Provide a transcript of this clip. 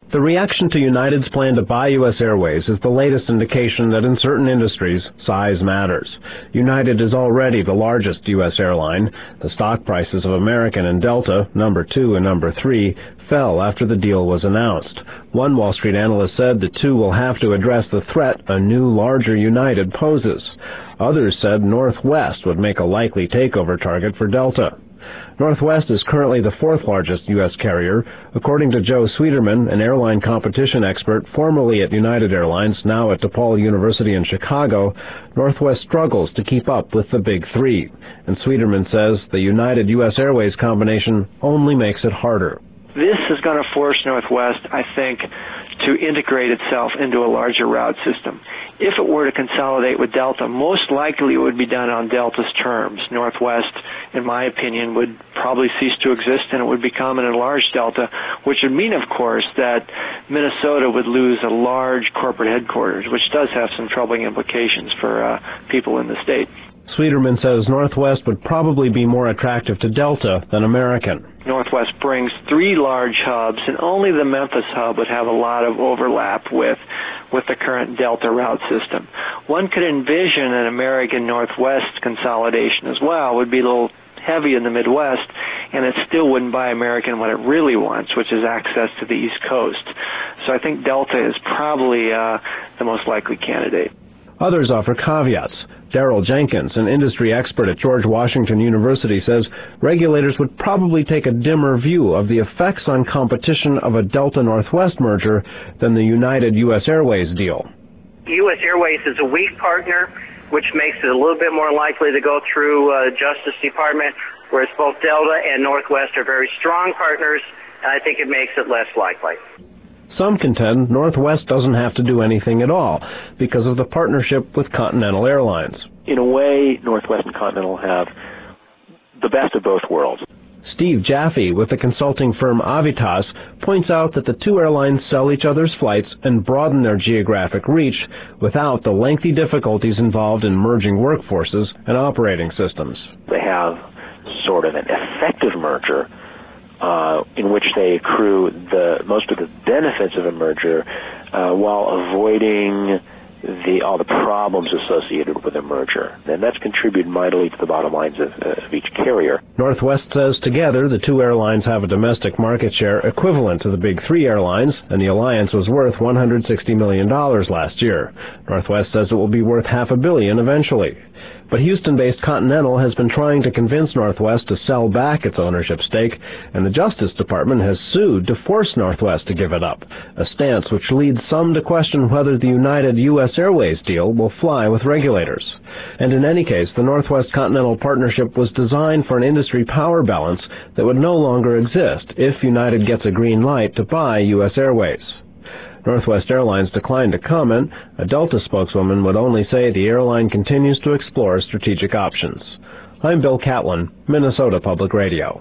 The reaction to United's plan to buy U.S. Airways is the latest indication that in certain industries, size matters. United is already the largest U.S. airline. The stock prices of American and Delta, number 2 and number 3, fell after the deal was announced. One Wall Street analyst said the two will have to address the threat a new, larger United poses. Others said Northwest would make a likely takeover target for Delta. Northwest is currently the 4th largest U.S. carrier. According to Joe Sweeterman, an airline competition expert formerly at United Airlines, now at DePaul University in Chicago, Northwest struggles to keep up with the big three. And Sweeterman says the United-U.S. Airways combination only makes it harder. This is going to force Northwest, I think, to integrate itself into a larger route system. If it were to consolidate with Delta, most likely it would be done on Delta's terms. Northwest, in my opinion, would probably cease to exist and it would become an enlarged Delta, which would mean, of course, that Minnesota would lose a large corporate headquarters, which does have some troubling implications for people in the state. Sweeterman says Northwest would probably be more attractive to Delta than American. Northwest brings 3 large hubs, and only the Memphis hub would have a lot of overlap with the current Delta route system. One could envision an American Northwest consolidation as well. It would be a little heavy in the Midwest, and it still wouldn't buy American what it really wants, which is access to the East Coast. So I think Delta is probably the most likely candidate. Others offer caveats. Daryl Jenkins, an industry expert at George Washington University, says regulators would probably take a dimmer view of the effects on competition of a Delta-Northwest merger than the United-U.S. Airways deal. U.S. Airways is a weak partner, which makes it a little bit more likely to go through the Justice Department, whereas both Delta and Northwest are very strong partners, and I think it makes it less likely. Some contend Northwest doesn't have to do anything at all because of the partnership with Continental Airlines. In a way, Northwest and Continental have the best of both worlds. Steve Jaffe with the consulting firm Avitas points out that the two airlines sell each other's flights and broaden their geographic reach without the lengthy difficulties involved in merging workforces and operating systems. They have sort of an effective merger in which they accrue most of the benefits of a merger while avoiding all the problems associated with a merger. And that's contributed mightily to the bottom lines of each carrier. Northwest says together the two airlines have a domestic market share equivalent to the big three airlines, and the alliance was worth $160 million last year. Northwest says it will be worth $500 million eventually. But Houston-based Continental has been trying to convince Northwest to sell back its ownership stake, and the Justice Department has sued to force Northwest to give it up, a stance which leads some to question whether the United-U.S. Airways deal will fly with regulators. And in any case, the Northwest-Continental partnership was designed for an industry power balance that would no longer exist if United gets a green light to buy U.S. Airways. Northwest Airlines declined to comment. A Delta spokeswoman would only say the airline continues to explore strategic options. I'm Bill Catlin, Minnesota Public Radio.